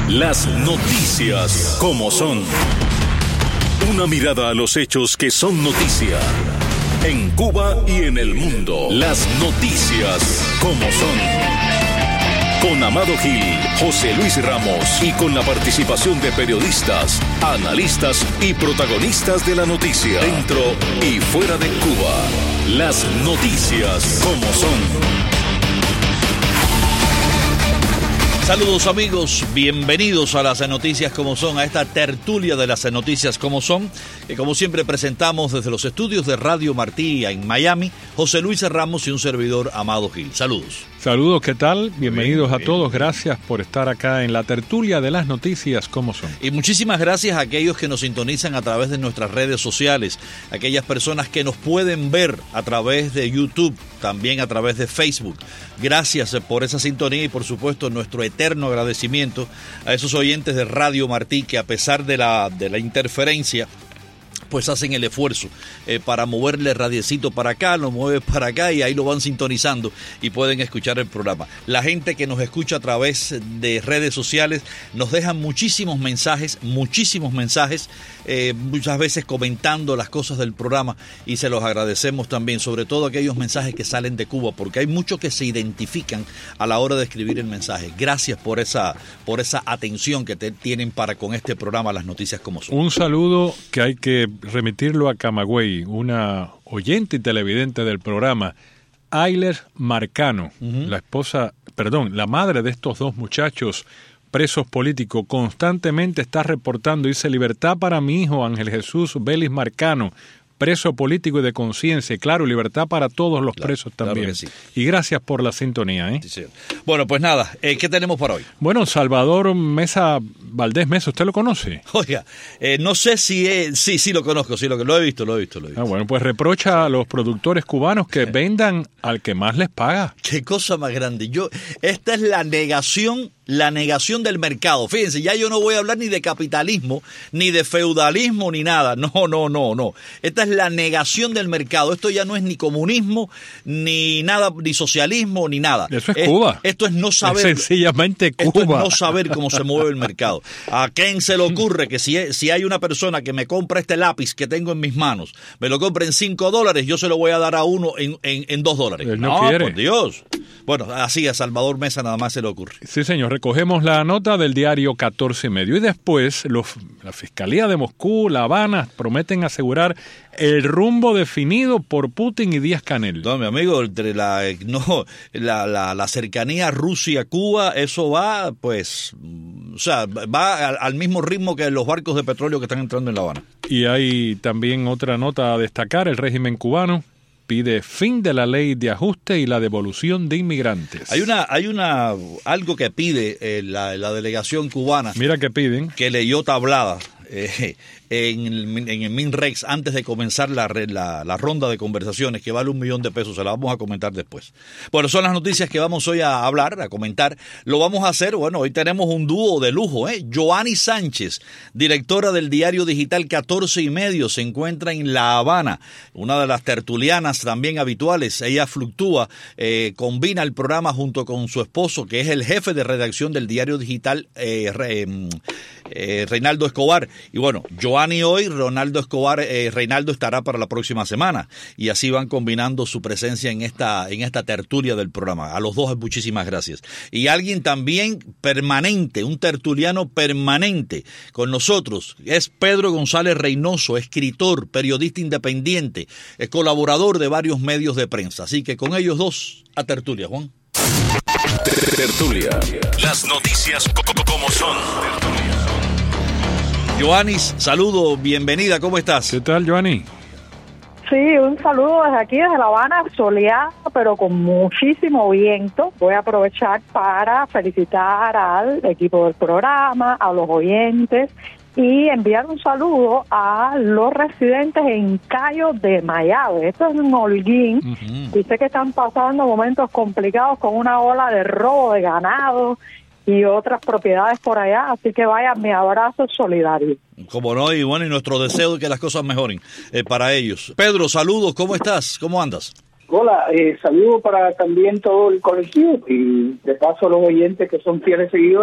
Las noticias como son. Una mirada a los hechos que son noticia. En Cuba y en el mundo. Las noticias como son. Con Amado Gil, José Luis Ramos y con la participación de periodistas, analistas y protagonistas de la noticia. Dentro y fuera de Cuba. Las noticias como son. Saludos amigos, bienvenidos a las noticias como son, a esta tertulia de las noticias como son, que como siempre presentamos desde los estudios de Radio Martí en Miami, José Luis Ramos y un servidor, Amado Gil. Saludos. Saludos, ¿qué tal? Bienvenidos a todos, gracias por estar acá en la tertulia de las noticias como son. Y muchísimas gracias a aquellos que nos sintonizan a través de nuestras redes sociales, aquellas personas que nos pueden ver a través de YouTube, también a través de Facebook. Gracias por esa sintonía y por supuesto nuestro eterno agradecimiento a esos oyentes de Radio Martí que a pesar de la interferencia pues hacen el esfuerzo para moverle radiecito para acá, lo mueve para acá y ahí lo van sintonizando y pueden escuchar el programa. La gente que nos escucha a través de redes sociales nos dejan muchísimos mensajes, muchas veces comentando las cosas del programa y se los agradecemos también, sobre todo aquellos mensajes que salen de Cuba, porque hay muchos que se identifican a la hora de escribir el mensaje. Gracias por esa atención que tienen para con este programa Las Noticias como son. Un saludo que hay que remitirlo a Camagüey, una oyente y televidente del programa, Ayler Marcano, la madre de estos dos muchachos presos políticos, constantemente está reportando, dice: libertad para mi hijo Ángel Jesús Vélez Marcano, preso político y de conciencia, claro, libertad para todos los presos también. Claro que sí. Y gracias por la sintonía. Sí. Bueno, pues nada, ¿qué tenemos para hoy? Bueno, Salvador Mesa Valdés Mesa, ¿usted lo conoce? Oiga, no sé si sí lo conozco, sí, lo he visto. Bueno, pues reprocha a los productores cubanos que vendan al que más les paga. Qué cosa más grande. Esta es la negación del mercado. Fíjense, ya yo no voy a hablar ni de capitalismo, ni de feudalismo, ni nada. No. Esta es la negación del mercado. Esto ya no es ni comunismo, ni nada, ni socialismo, ni nada. Eso es Cuba. Esto es no saber. Es sencillamente Cuba. Esto es no saber cómo se mueve el mercado. ¿A quién se le ocurre que si hay una persona que me compra este lápiz que tengo en mis manos, me lo compra en $5, yo se lo voy a dar a uno en $2? Él no quiere. Por Dios. Bueno, así a Salvador Mesa nada más se le ocurre. Sí, señor. Recogemos la nota del diario 14 y medio y después la Fiscalía de Moscú, La Habana, prometen asegurar el rumbo definido por Putin y Díaz-Canel. No, mi amigo, entre la cercanía Rusia-Cuba, eso va, va al mismo ritmo que los barcos de petróleo que están entrando en La Habana. Y hay también otra nota a destacar: el régimen cubano pide fin de la ley de ajuste y la devolución de inmigrantes. Hay algo que pide la delegación cubana. Mira que piden. Que leyó tablada en el MinRex antes de comenzar la ronda de conversaciones, que vale $1 millón. Se la vamos a comentar después. Bueno, son las noticias que vamos hoy a hablar, a comentar. Lo vamos a hacer, hoy tenemos un dúo de lujo, Joanny Sánchez, directora del diario digital 14 y medio, se encuentra en La Habana, una de las tertulianas también habituales. Ella fluctúa, combina el programa junto con su esposo, que es el jefe de redacción del diario digital, Reinaldo Escobar. Y bueno, Joanny hoy, Reinaldo estará para la próxima semana. Y así van combinando su presencia en esta tertulia del programa. A los dos muchísimas gracias. Y alguien también permanente, un tertuliano permanente con nosotros, es Pedro González Reynoso, escritor, periodista independiente, es colaborador de varios medios de prensa. Así que con ellos dos a tertulia, Juan. Tertulia. Las noticias como son. Joanny, saludo, bienvenida, ¿cómo estás? ¿Qué tal, Joanny? Sí, un saludo desde aquí, desde La Habana, soleada, pero con muchísimo viento. Voy a aprovechar para felicitar al equipo del programa, a los oyentes y enviar un saludo a los residentes en Cayo de Mayagüez. Esto es en Holguín. Y sé que están pasando momentos complicados con una ola de robo de ganado y otras propiedades por allá, así que vaya mi abrazo solidario. Como no, y bueno, y nuestro deseo de que las cosas mejoren para ellos. Pedro, saludos, ¿cómo estás? ¿Cómo andas? Hola, saludos para también todo el colectivo y de paso a los oyentes que son fieles seguidores.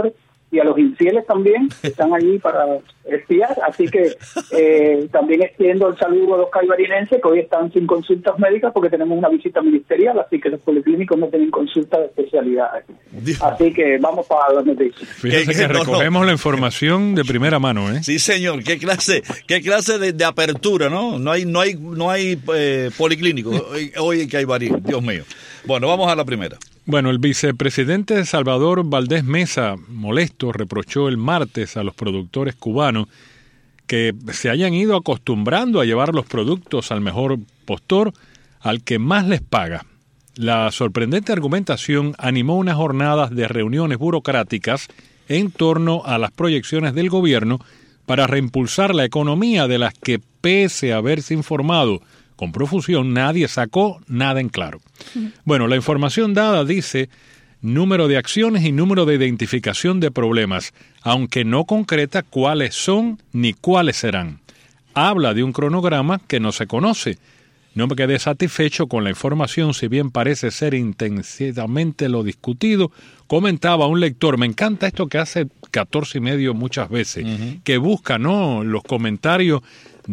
y a los infieles también, que están allí para espiar. Así que también extiendo el saludo a los caibarinenses que hoy están sin consultas médicas porque tenemos una visita ministerial, así que los policlínicos no tienen consultas de especialidades. Así que vamos para las noticias. Fíjense que recogemos la información de primera mano, ¿eh? Sí, señor. Qué clase de apertura, ¿no? No hay policlínico hoy en Caibarín, Dios mío. Bueno, vamos a la primera. Bueno, el vicepresidente Salvador Valdés Mesa, molesto, reprochó el martes a los productores cubanos que se hayan ido acostumbrando a llevar los productos al mejor postor, al que más les paga. La sorprendente argumentación animó unas jornadas de reuniones burocráticas en torno a las proyecciones del gobierno para reimpulsar la economía, de las que, pese a haberse informado con profusión, nadie sacó nada en claro. Bueno, la información dada dice número de acciones y número de identificación de problemas, aunque no concreta cuáles son ni cuáles serán. Habla de un cronograma que no se conoce. No me quedé satisfecho con la información, si bien parece ser intensamente lo discutido. Comentaba un lector, me encanta esto que hace 14 y medio muchas veces, que busca, ¿no?, los comentarios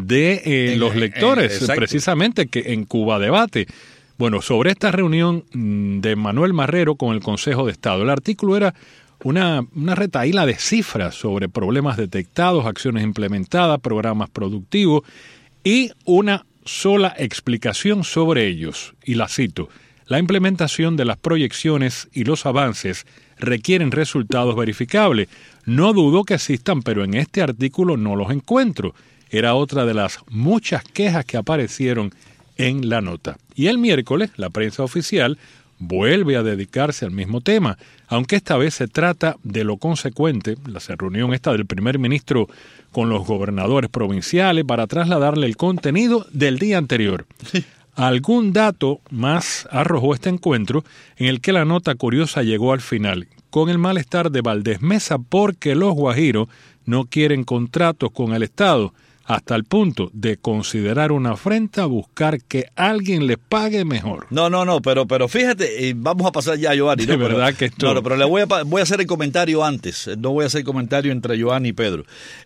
de los lectores, precisamente, que en Cuba Debate. Bueno, sobre esta reunión de Manuel Marrero con el Consejo de Estado, el artículo era una retahíla de cifras sobre problemas detectados, acciones implementadas, programas productivos y una sola explicación sobre ellos, y la cito: la implementación de las proyecciones y los avances requieren resultados verificables. No dudo que existan, pero en este artículo no los encuentro. Era otra de las muchas quejas que aparecieron en la nota. Y el miércoles, la prensa oficial vuelve a dedicarse al mismo tema, aunque esta vez se trata de lo consecuente, la reunión esta del primer ministro con los gobernadores provinciales para trasladarle el contenido del día anterior. Algún dato más arrojó este encuentro, en el que la nota curiosa llegó al final, con el malestar de Valdés Mesa porque los guajiros no quieren contratos con el Estado, hasta el punto de considerar una afrenta buscar que alguien les pague mejor. No, pero fíjate, vamos a pasar ya a Giovanni. De verdad que esto... No, pero le voy a hacer el comentario antes, no voy a hacer el comentario entre Giovanni y Pedro.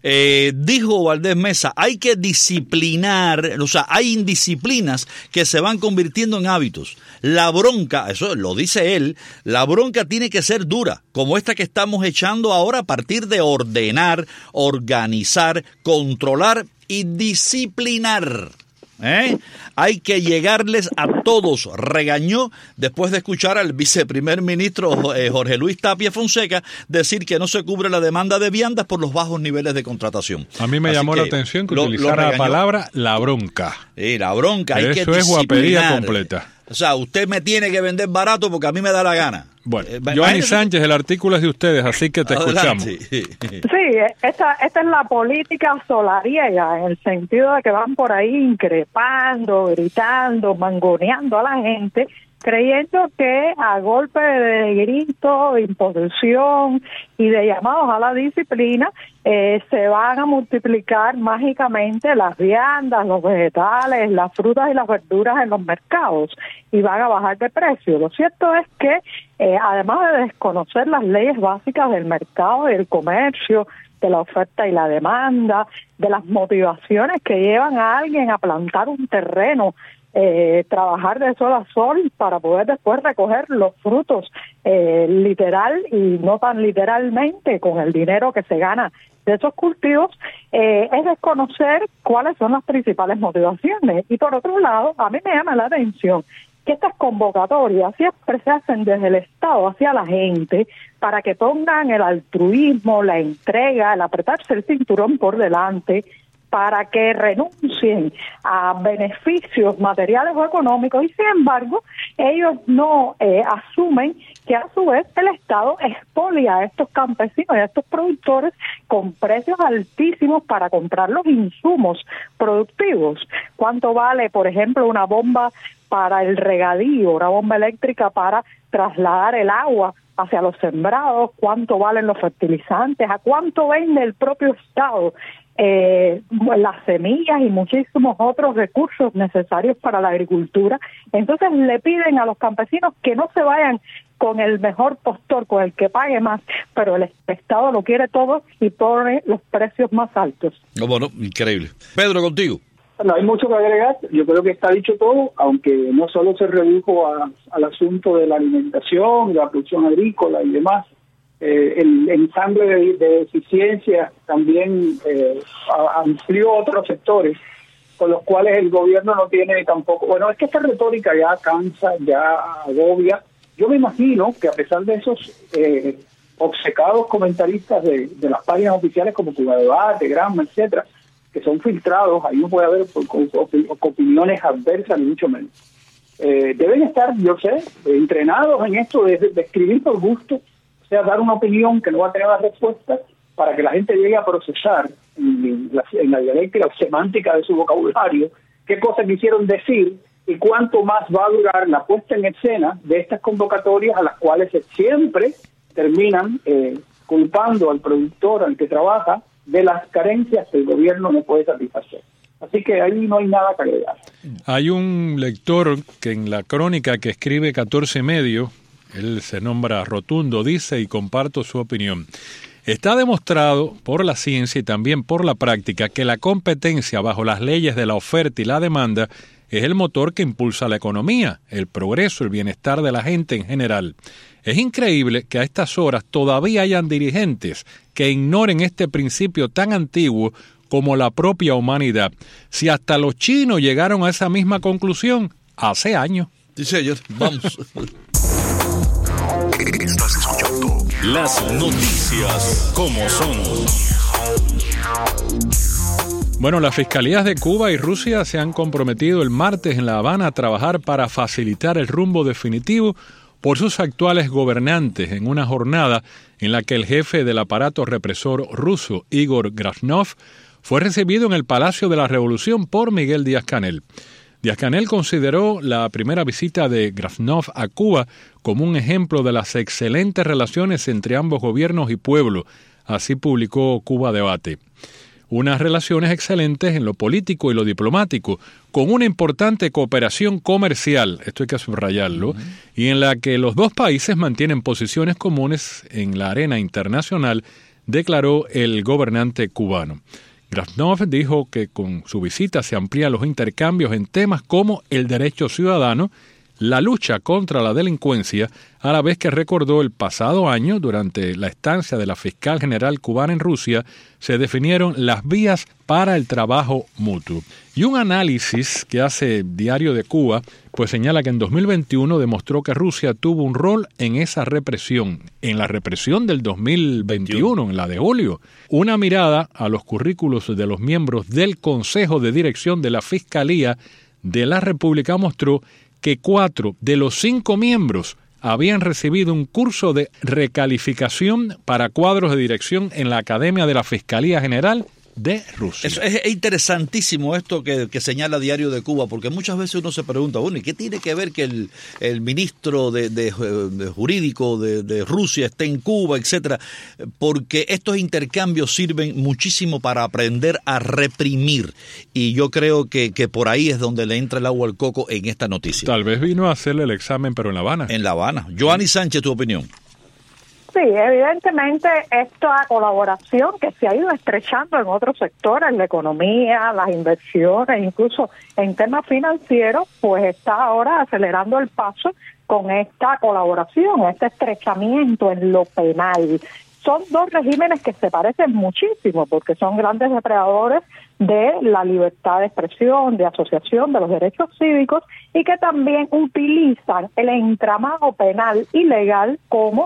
Dijo Valdés Mesa, hay que disciplinar, o sea, hay indisciplinas que se van convirtiendo en hábitos. La bronca, eso lo dice él, la bronca tiene que ser dura, como esta que estamos echando ahora a partir de ordenar, organizar, controlar y disciplinar. Hay que llegarles a todos, regañó después de escuchar al viceprimer ministro Jorge Luis Tapia Fonseca decir que no se cubre la demanda de viandas por los bajos niveles de contratación. A mí me llamó la atención que utilizara la palabra la bronca. La bronca, hay que disciplinar. Eso es guapería completa. O sea, usted me tiene que vender barato porque a mí me da la gana. Bueno, Giovanni Sánchez, el artículo es de ustedes, así que te escuchamos. Sí, esta es la política solariega, en el sentido de que van por ahí increpando, gritando, mangoneando a la gente, creyendo que a golpe de grito, de imposición y de llamados a la disciplina se van a multiplicar mágicamente las viandas, los vegetales, las frutas y las verduras en los mercados y van a bajar de precio. Lo cierto es que además de desconocer las leyes básicas del mercado y del comercio, de la oferta y la demanda, de las motivaciones que llevan a alguien a plantar un terreno, trabajar de sol a sol para poder después recoger los frutos literal y no tan literalmente con el dinero que se gana de esos cultivos, es desconocer cuáles son las principales motivaciones. Y por otro lado, a mí me llama la atención que estas convocatorias siempre se hacen desde el Estado hacia la gente para que pongan el altruismo, la entrega, el apretarse el cinturón por delante, para que renuncien a beneficios materiales o económicos, y sin embargo ellos no asumen que a su vez el Estado expolia a estos campesinos y a estos productores con precios altísimos para comprar los insumos productivos. ¿Cuánto vale, por ejemplo, una bomba para el regadío, una bomba eléctrica para trasladar el agua hacia los sembrados, cuánto valen los fertilizantes, a cuánto vende el propio Estado las semillas y muchísimos otros recursos necesarios para la agricultura. Entonces le piden a los campesinos que no se vayan con el mejor postor, con el que pague más, pero el Estado lo quiere todo y pone los precios más altos. Bueno, increíble. Pedro, contigo. No hay mucho que agregar, yo creo que está dicho todo, aunque no solo se redujo al asunto de la alimentación, de la producción agrícola y demás. El ensamble de eficiencia también amplió otros sectores con los cuales el gobierno no tiene tampoco... Bueno, es que esta retórica ya cansa, ya agobia. Yo me imagino que a pesar de esos obcecados comentaristas de las páginas oficiales como Cuba Debate, Granma, etcétera, que son filtrados, ahí no puede haber opiniones adversas ni mucho menos. Deben estar, yo sé, entrenados en esto de escribir por gusto, o sea, dar una opinión que no va a tener la respuesta para que la gente llegue a procesar en la dialéctica o semántica de su vocabulario qué cosas quisieron decir y cuánto más va a durar la puesta en escena de estas convocatorias a las cuales siempre terminan culpando al productor, al que trabaja, de las carencias que el gobierno no puede satisfacer. Así que ahí no hay nada que agregar. Hay un lector que en la crónica que escribe 14 Medio, él se nombra Rotundo, dice, y comparto su opinión: está demostrado por la ciencia y también por la práctica que la competencia bajo las leyes de la oferta y la demanda es el motor que impulsa la economía, el progreso, el bienestar de la gente en general. Es increíble que a estas horas todavía hayan dirigentes que ignoren este principio tan antiguo como la propia humanidad. Si hasta los chinos llegaron a esa misma conclusión hace años. Sí, señor. Vamos. Estás escuchando las noticias como son. Bueno, las fiscalías de Cuba y Rusia se han comprometido el martes en La Habana a trabajar para facilitar el rumbo definitivo por sus actuales gobernantes en una jornada en la que el jefe del aparato represor ruso, Igor Grasnov, fue recibido en el Palacio de la Revolución por Miguel Díaz-Canel. Díaz-Canel consideró la primera visita de Grasnov a Cuba como un ejemplo de las excelentes relaciones entre ambos gobiernos y pueblos. Así publicó Cuba Debate. Unas relaciones excelentes en lo político y lo diplomático, con una importante cooperación comercial, esto hay que subrayarlo, y en la que los dos países mantienen posiciones comunes en la arena internacional, declaró el gobernante cubano. Grasnov dijo que con su visita se amplían los intercambios en temas como el derecho ciudadano, la lucha contra la delincuencia, a la vez que recordó el pasado año, durante la estancia de la fiscal general cubana en Rusia, se definieron las vías para el trabajo mutuo. Y un análisis que hace Diario de Cuba, pues señala que en 2021 demostró que Rusia tuvo un rol en esa represión, en la represión del 2021, en la de julio. Una mirada a los currículos de los miembros del Consejo de Dirección de la Fiscalía de la República mostró que 4 de los 5 miembros habían recibido un curso de recalificación para cuadros de dirección en la Academia de la Fiscalía General de Rusia. Es interesantísimo esto que señala Diario de Cuba, porque muchas veces uno se pregunta, bueno, ¿y qué tiene que ver que el ministro de jurídico de Rusia esté en Cuba, etcétera? Porque estos intercambios sirven muchísimo para aprender a reprimir, y yo creo que por ahí es donde le entra el agua al coco en esta noticia. Tal vez vino a hacerle el examen, pero en La Habana. En La Habana. Joanny Sánchez, tu opinión. Sí, evidentemente esta colaboración que se ha ido estrechando en otros sectores, la economía, las inversiones, incluso en temas financieros, pues está ahora acelerando el paso con esta colaboración, este estrechamiento en lo penal. Son dos regímenes que se parecen muchísimo porque son grandes depredadores de la libertad de expresión, de asociación, de los derechos cívicos, y que también utilizan el entramado penal y legal como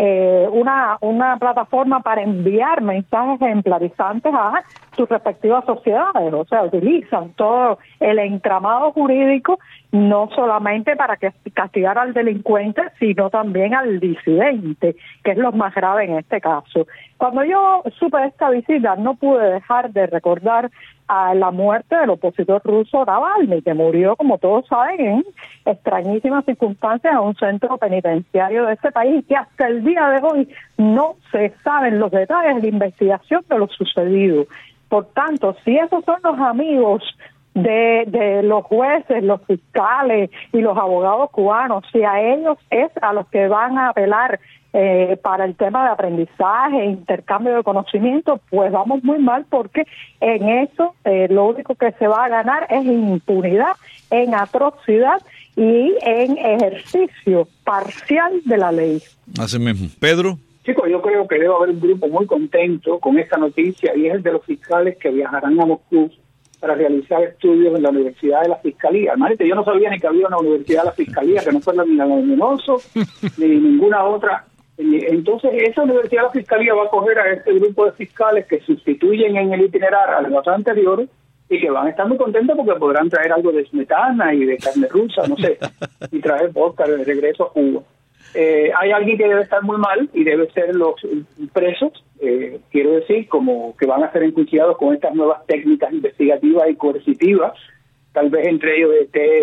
una plataforma para enviar mensajes ejemplarizantes a sus respectivas sociedades. O sea, utilizan todo el entramado jurídico no solamente para castigar al delincuente, sino también al disidente, que es lo más grave en este caso. Cuando yo supe de esta visita, no pude dejar de recordar a la muerte del opositor ruso Navalny, que murió, como todos saben, en extrañísimas circunstancias en un centro penitenciario de ese país, y que hasta el día de hoy no se saben los detalles de la investigación de lo sucedido. Por tanto, si esos son los amigos de los jueces, los fiscales y los abogados cubanos, si a ellos es a los que van a apelar para el tema de aprendizaje, intercambio de conocimiento, pues vamos muy mal, porque en eso lo único que se va a ganar es impunidad, en atrocidad y en ejercicio parcial de la ley. Así mismo. Pedro. Chicos, yo creo que debe haber un grupo muy contento con esta noticia, y es el de los fiscales que viajarán a Moscú para realizar estudios en la Universidad de la Fiscalía. Yo no sabía ni que había una Universidad de la Fiscalía, que no fuera ni la Luminoso, ni ninguna otra. Entonces, esa Universidad de la Fiscalía va a acoger a este grupo de fiscales que sustituyen en el itinerario a los anteriores, y que van a estar muy contentos porque podrán traer algo de smetana y de carne rusa, no sé, y traer vodka de regreso a Cuba. Hay alguien que debe estar muy mal, y debe ser los presos, quiero decir, como que van a ser enjuiciados con estas nuevas técnicas investigativas y coercitivas, tal vez entre ellos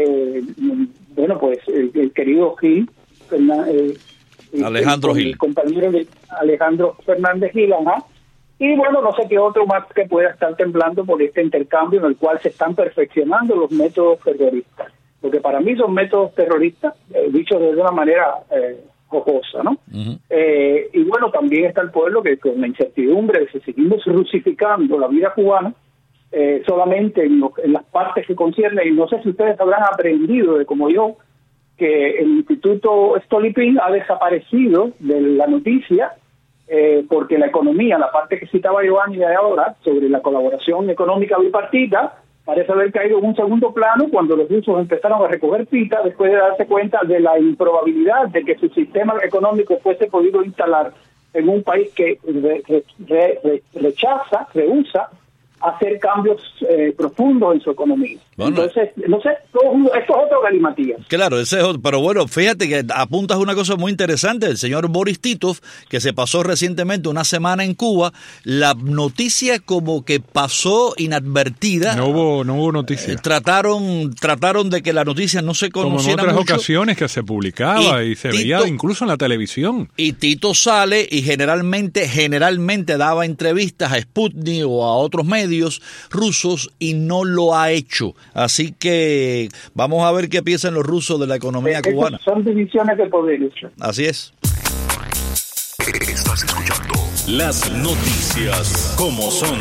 el querido Gil, Alejandro Gil, el compañero de Alejandro Fernández Gil, y bueno, no sé qué otro más que pueda estar temblando por este intercambio en el cual se están perfeccionando los métodos terroristas, porque para mí son métodos terroristas, dicho de una manera jocosa, ¿no? Uh-huh. Y bueno, también está el pueblo que con la incertidumbre de si seguimos rusificando la vida cubana, solamente en las partes que conciernen, y no sé si ustedes habrán aprendido de como yo, que el Instituto Stolypin ha desaparecido de la noticia, porque la economía, la parte que citaba Giovanni de ahora, sobre la colaboración económica bipartita, parece haber caído en un segundo plano cuando los rusos empezaron a recoger pita después de darse cuenta de la improbabilidad de que su sistema económico fuese podido instalar en un país que rehúsa hacer cambios profundos en su economía. Bueno, entonces, no sé, esto es otro galimatías. Claro, ese es otro, pero bueno, fíjate que apuntas una cosa muy interesante. El señor Boris Titov, que se pasó recientemente una semana en Cuba, la noticia como que pasó inadvertida. No hubo noticia. Trataron de que la noticia no se conociera mucho. Como en otras ocasiones que se publicaba y se veía incluso en la televisión. Y Tito sale y generalmente daba entrevistas a Sputnik o a otros medios rusos, y no lo ha hecho. Así que vamos a ver qué piensan los rusos de la economía cubana. Son divisiones de poder. Así es. Estás escuchando las noticias como son.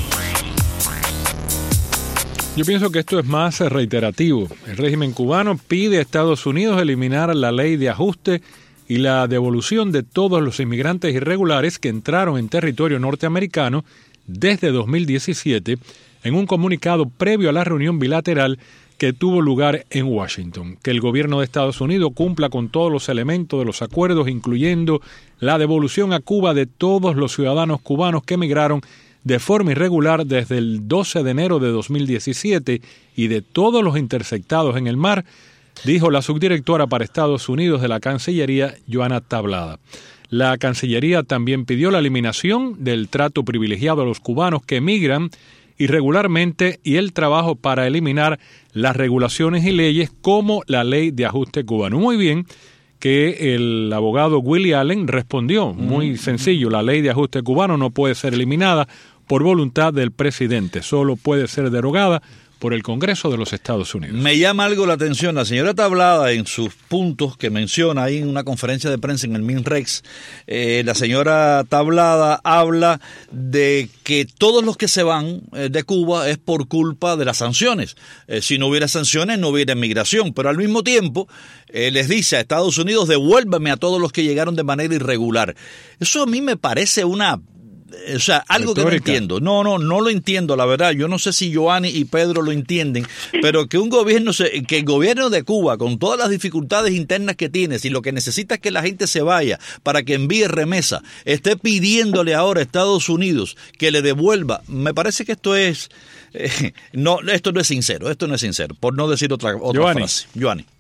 Yo pienso que esto es más reiterativo. El régimen cubano pide a Estados Unidos eliminar la ley de ajuste y la devolución de todos los inmigrantes irregulares que entraron en territorio norteamericano desde 2017, en un comunicado previo a la reunión bilateral que tuvo lugar en Washington. Que el gobierno de Estados Unidos cumpla con todos los elementos de los acuerdos, incluyendo la devolución a Cuba de todos los ciudadanos cubanos que emigraron de forma irregular desde el 12 de enero de 2017 y de todos los interceptados en el mar, dijo la subdirectora para Estados Unidos de la Cancillería, Joana Tablada. La Cancillería también pidió la eliminación del trato privilegiado a los cubanos que emigran irregularmente y el trabajo para eliminar las regulaciones y leyes como la ley de ajuste cubano. Muy bien que el abogado Willie Allen respondió, muy sencillo, la ley de ajuste cubano no puede ser eliminada por voluntad del presidente, solo puede ser derogada por el Congreso de los Estados Unidos. Me llama algo la atención, la señora Tablada en sus puntos que menciona ahí en una conferencia de prensa en el MINREX, la señora Tablada habla de que todos los que se van de Cuba es por culpa de las sanciones. Si no hubiera sanciones no hubiera inmigración, pero al mismo tiempo les dice a Estados Unidos, devuélvame a todos los que llegaron de manera irregular. Eso a mí me parece algo que no entiendo. No lo entiendo, la verdad. Yo no sé si Giovanni y Pedro lo entienden, pero que que el gobierno de Cuba, con todas las dificultades internas que tiene, si lo que necesita es que la gente se vaya para que envíe remesa, esté pidiéndole ahora a Estados Unidos que le devuelva, me parece que esto es esto no es sincero, por no decir otra frase. Giovanni.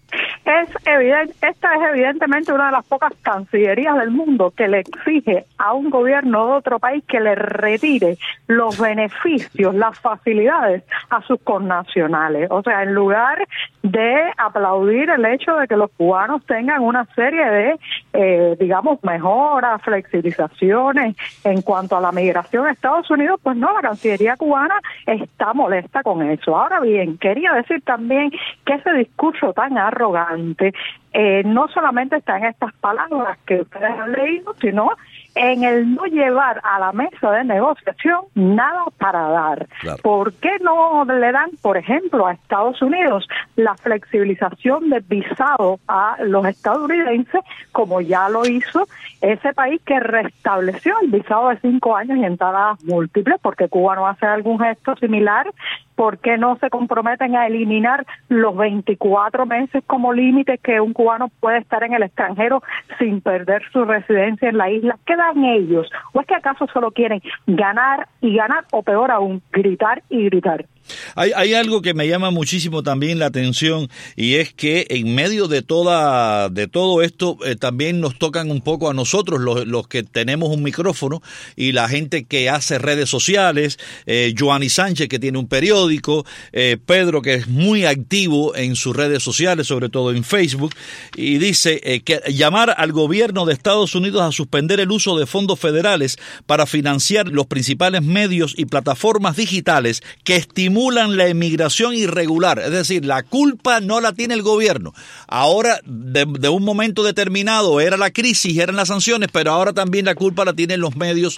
Esta es evidentemente una de las pocas cancillerías del mundo que le exige a un gobierno de otro país que le retire los beneficios, las facilidades a sus connacionales. O sea, en lugar de aplaudir el hecho de que los cubanos tengan una serie de, mejoras, flexibilizaciones en cuanto a la migración a Estados Unidos, pues no, la Cancillería cubana está molesta con eso. Ahora bien, quería decir también que ese discurso tan arrogante no solamente está en estas palabras que ustedes han leído, sino en el no llevar a la mesa de negociación nada para dar. Claro. ¿Por qué no le dan, por ejemplo, a Estados Unidos la flexibilización del visado a los estadounidenses, como ya lo hizo ese país que restableció el visado de 5 años y entradas múltiples? Porque Cuba no hace algún gesto similar. ¿Por qué no se comprometen a eliminar los 24 meses como límite que un cubano puede estar en el extranjero sin perder su residencia en la isla? ¿Qué dan ellos? ¿O es que acaso solo quieren ganar y ganar, o peor aún, gritar y gritar? Hay algo que me llama muchísimo también la atención, y es que en medio de todo esto también nos tocan un poco a nosotros los que tenemos un micrófono, y la gente que hace redes sociales, Joanny Sánchez, que tiene un periódico, Pedro, que es muy activo en sus redes sociales, sobre todo en Facebook, y dice que llamar al gobierno de Estados Unidos a suspender el uso de fondos federales para financiar los principales medios y plataformas digitales que estimulan la emigración irregular. Es decir, la culpa no la tiene el gobierno. Ahora, de un momento determinado, era la crisis, eran las sanciones, pero ahora también la culpa la tienen los medios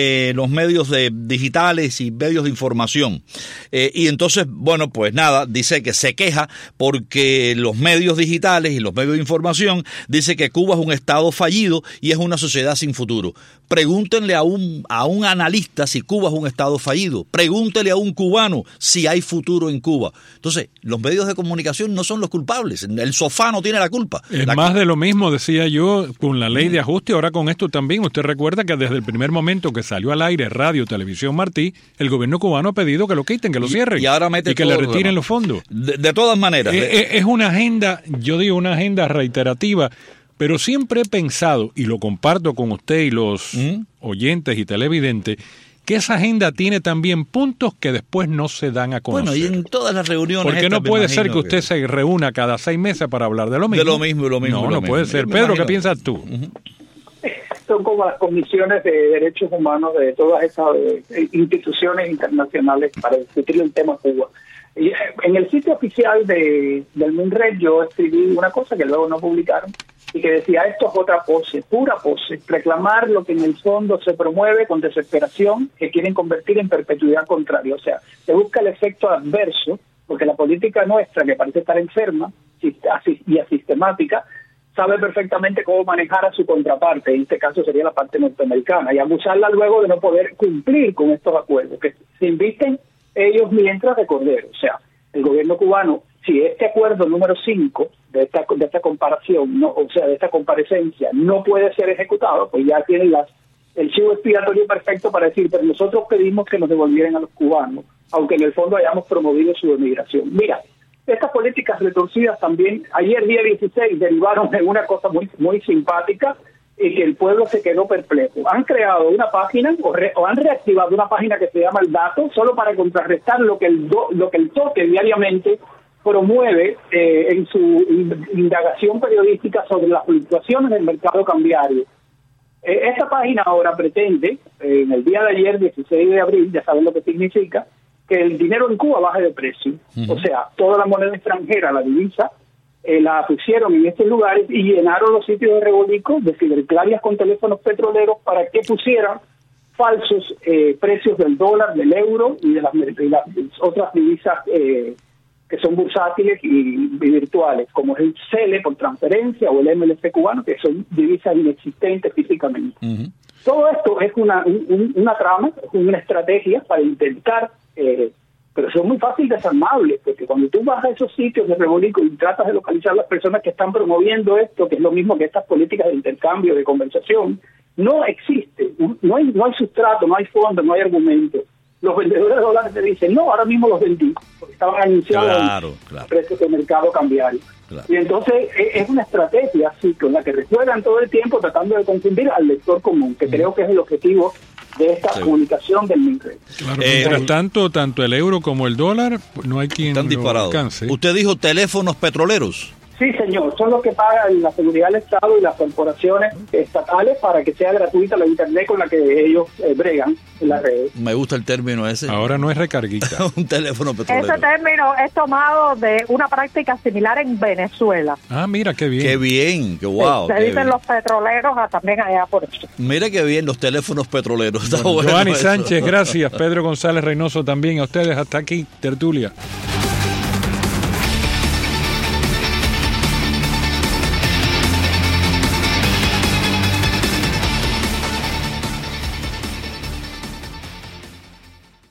digitales y medios de información. Y entonces, bueno, pues nada, dice que se queja porque los medios digitales y los medios de información dice que Cuba es un estado fallido y es una sociedad sin futuro. Pregúntenle a un analista si Cuba es un estado fallido. Pregúntenle a un cubano si hay futuro en Cuba. Entonces, los medios de comunicación no son los culpables. El sofá no tiene la culpa. Es más de lo mismo, decía yo, con la ley de ajuste. Ahora con esto también, usted recuerda que desde el primer momento que salió al aire Radio Televisión Martí, el gobierno cubano ha pedido que lo quiten, que lo cierren. Y ahora mete y que le retiren los fondos. De todas maneras. Es una agenda, yo digo una agenda reiterativa, pero siempre he pensado, y lo comparto con usted y los oyentes y televidentes, que esa agenda tiene también puntos que después no se dan a conocer. Bueno, y en todas las reuniones... Porque no puede ser que usted se reúna cada 6 meses para hablar de lo mismo. De lo mismo. No puede ser. Pedro, ¿qué piensas tú? Son como las comisiones de derechos humanos de todas esas instituciones internacionales para discutir el tema Cuba. Y en el sitio oficial del MUNRED yo escribí una cosa que luego no publicaron, y que decía: esto es otra pose, pura pose, reclamar lo que en el fondo se promueve con desesperación, que quieren convertir en perpetuidad contraria. O sea, se busca el efecto adverso, porque la política nuestra, que parece estar enferma y asistemática, sabe perfectamente cómo manejar a su contraparte, en este caso sería la parte norteamericana, y abusarla luego de no poder cumplir con estos acuerdos, que se invisten ellos mientras de cordero. O sea, el gobierno cubano, si este acuerdo número 5 de esta comparación, de esta comparecencia, no puede ser ejecutado, pues ya tienen el chivo expiatorio perfecto para decir: pero nosotros pedimos que nos devolvieran a los cubanos, aunque en el fondo hayamos promovido su emigración. Mira, estas políticas retorcidas también, ayer día 16, derivaron en una cosa muy, muy simpática, y que el pueblo se quedó perplejo. Han creado una página o han reactivado una página que se llama El Dato, solo para contrarrestar lo que el Toque diariamente promueve en su indagación periodística sobre las fluctuaciones del mercado cambiario. Esta página ahora pretende, en el día de ayer, 16 de abril, ya saben lo que significa, que el dinero en Cuba baje de precio. O sea, toda la moneda extranjera, la divisa, la pusieron en estos lugares y llenaron los sitios de Rebolico de ciberclarias con teléfonos petroleros para que pusieran falsos precios del dólar, del euro y de las otras divisas que son bursátiles y virtuales, como es el CELE por transferencia o el MLC cubano, que son divisas inexistentes físicamente. Todo esto es una trama, es una estrategia para intentar, pero son muy fácil desarmables, porque cuando tú vas a esos sitios de Rebolico y tratas de localizar las personas que están promoviendo esto, que es lo mismo que estas políticas de intercambio, de conversación, no existe, no hay sustrato, no hay fondo, no hay argumento. los vendedores de dólares te dicen, no, ahora mismo los vendí, porque estaban anunciados claro. precios de mercado cambiario. Claro. Y entonces es una estrategia así con la que rejuegan todo el tiempo tratando de confundir al lector común, que creo que es el objetivo de esta publicación del MinRed. Claro, mientras tanto el euro como el dólar, no hay quien Están lo disparados. alcance. Usted dijo teléfonos petroleros. Sí, señor, son los que pagan la seguridad del Estado y las corporaciones estatales para que sea gratuita la Internet con la que ellos bregan en las redes. Me gusta el término ese. Ahora no es recarguita. Un teléfono petrolero. Ese término es tomado de una práctica similar en Venezuela. Ah, mira, qué bien. Qué bien, qué wow. Se qué dicen bien. los petroleros también allá por eso. Mira qué bien los teléfonos petroleros. Está bueno Joanny eso. Sánchez, gracias. Pedro González Reynoso también. A ustedes hasta aquí, tertulia.